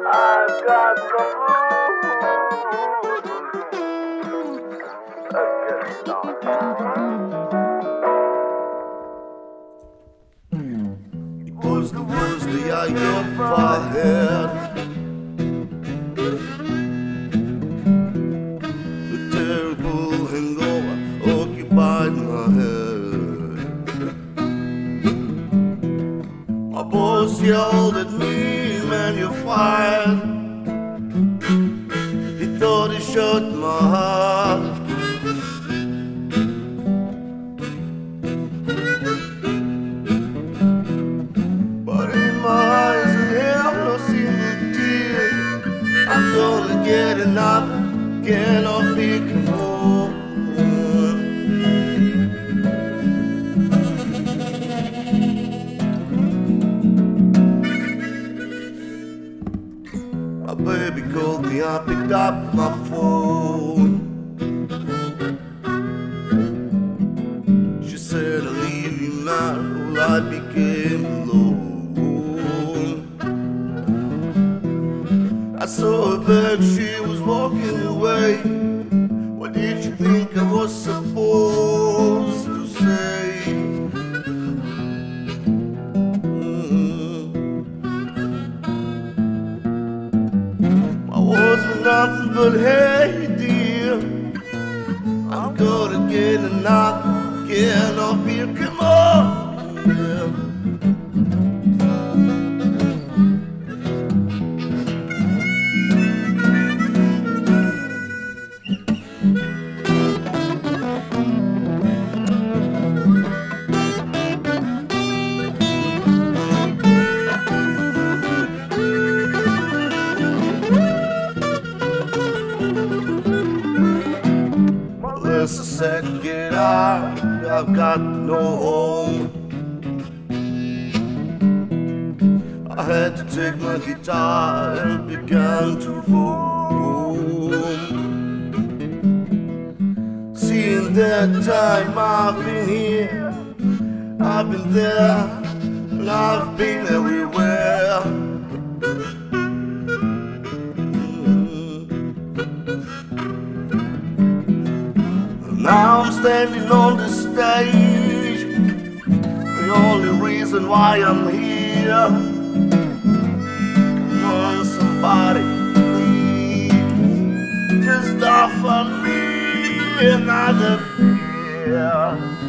I've got the blues. Let's get started. It was the worst day I ever had. The terrible hangover occupied my head. My boss yelled at me, "Man, you're fired." He thought he shot my heart. But in my eyes I have no single tear. I'm gonna get enough, cannot be more. My baby called me, I picked up my phone. She said, "I leave you man," well I became alone. I saw her back, she was walking away. What did you think I was supposed to say? My words were nothing but, "Hey dear, I'm gonna get enough, can of beer, come on." Yeah. Unless I said get out, I've got no home. I had to take my guitar and began to roam. Since that time I've been here, I've been there, and I've been everywhere. Now I'm standing on the stage, the only reason why I'm here. Come on, somebody, please, just offer me another beer.